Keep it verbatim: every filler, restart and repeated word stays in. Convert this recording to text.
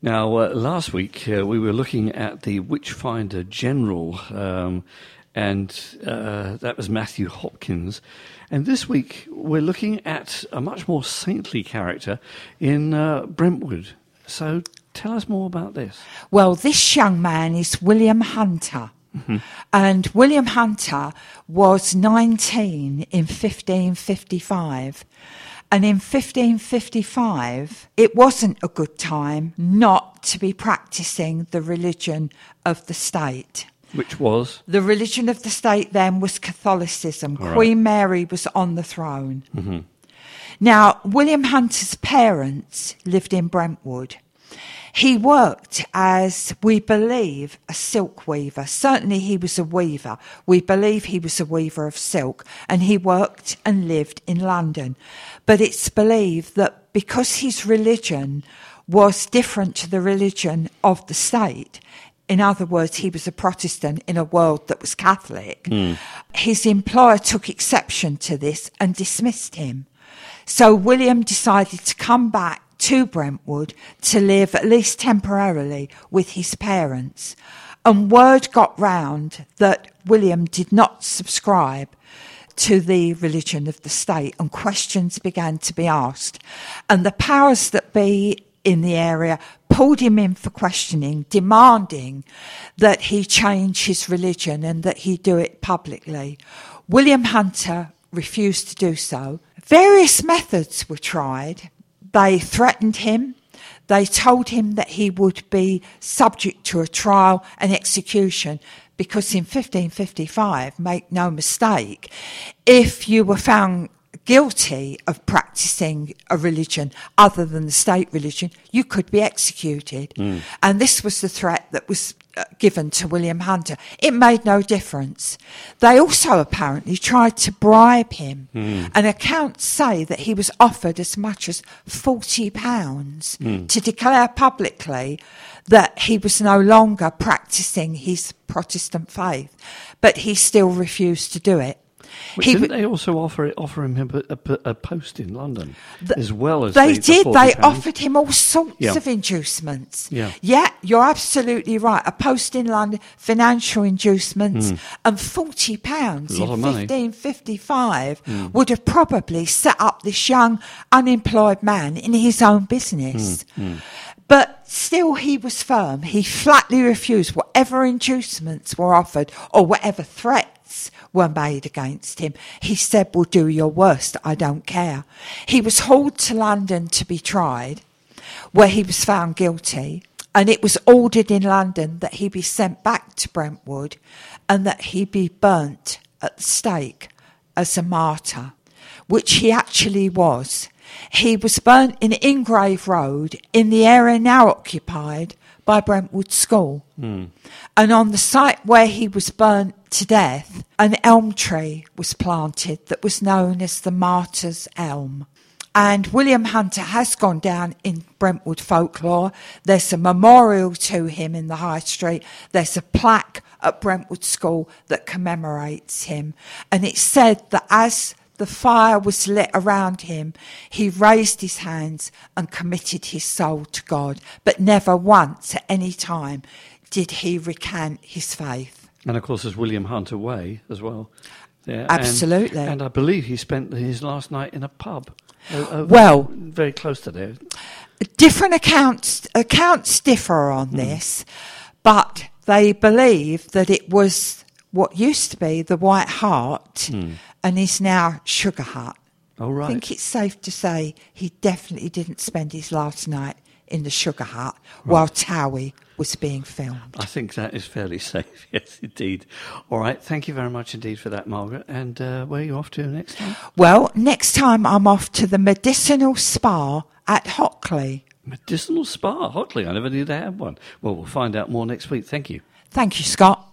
Now, uh, last week uh, we were looking at the Witchfinder General, um, and uh, that was Matthew Hopkins. And this week we're looking at a much more saintly character in uh, Brentwood. So tell us more about this. Well, this young man is William Hunter. Mm-hmm. And William Hunter was nineteen in fifteen fifty-five. And in fifteen fifty-five, it wasn't a good time not to be practising the religion of the state. Which was? The religion of the state then was Catholicism. All Queen right. Mary was on the throne. Mm-hmm. Now, William Hunter's parents lived in Brentwood. He worked as, we believe, a silk weaver. Certainly he was a weaver. We believe he was a weaver of silk, and he worked and lived in London. But it's believed that because his religion was different to the religion of the state, in other words, he was a Protestant in a world that was Catholic, mm. his employer took exception to this and dismissed him. So William decided to come back to Brentwood to live, at least temporarily, with his parents. And word got round that William did not subscribe to the religion of the state, and questions began to be asked. And the powers that be in the area pulled him in for questioning, demanding that he change his religion and that he do it publicly. William Hunter refused to do so. Various methods were tried. They threatened him. They told him that he would be subject to a trial and execution because in fifteen fifty-five, make no mistake, if you were found guilty of practicing a religion other than the state religion, you could be executed. Mm. And this was the threat that was uh, given to William Hunter. It made no difference. They also apparently tried to bribe him. Mm. And accounts say that he was offered as much as forty pounds mm. to declare publicly that he was no longer practicing his Protestant faith. But he still refused to do it. Well, he didn't w- they also offer offer him a, a, a post in London the, as well as they the, did? The they pounds? Offered him all sorts yeah. of inducements. Yeah, yeah, you're absolutely right. A post in London, financial inducements, mm. and forty pounds in fifteen fifty-five mm. would have probably set up this young unemployed man in his own business. Mm. Mm. But still, he was firm. He flatly refused whatever inducements were offered or whatever threats were made against him. He said, well, do your worst, I don't care. He was hauled to London to be tried, where he was found guilty, and it was ordered in London that he be sent back to Brentwood and that he be burnt at the stake as a martyr, which he actually was. He was burnt in Ingrave Road in the area now occupied by Brentwood School. Mm. And on the site where he was burnt to death, an elm tree was planted that was known as the Martyr's Elm. And William Hunter has gone down in Brentwood folklore. There's a memorial to him in the High Street. There's a plaque at Brentwood School that commemorates him. And it's said that as the fire was lit around him, he raised his hands and committed his soul to God. But never once at any time did he recant his faith. And of course, there's William Hunter Way as well. Yeah, absolutely. And, and I believe he spent his last night in a pub. Uh, well, very close to there. Different accounts accounts differ on mm. this, but they believe that it was what used to be the White Hart mm. and is now Sugar Hut. Oh, right. I think it's safe to say he definitely didn't spend his last night in the Sugar Hut right. while Towie was being filmed. I think that is fairly safe, yes, indeed. All right, thank you very much indeed for that, Margaret. And uh, where are you off to next time? Well, next time I'm off to the Medicinal Spa at Hockley. Medicinal Spa, Hockley? I never knew they had one. Well, we'll find out more next week. Thank you. Thank you, Scott.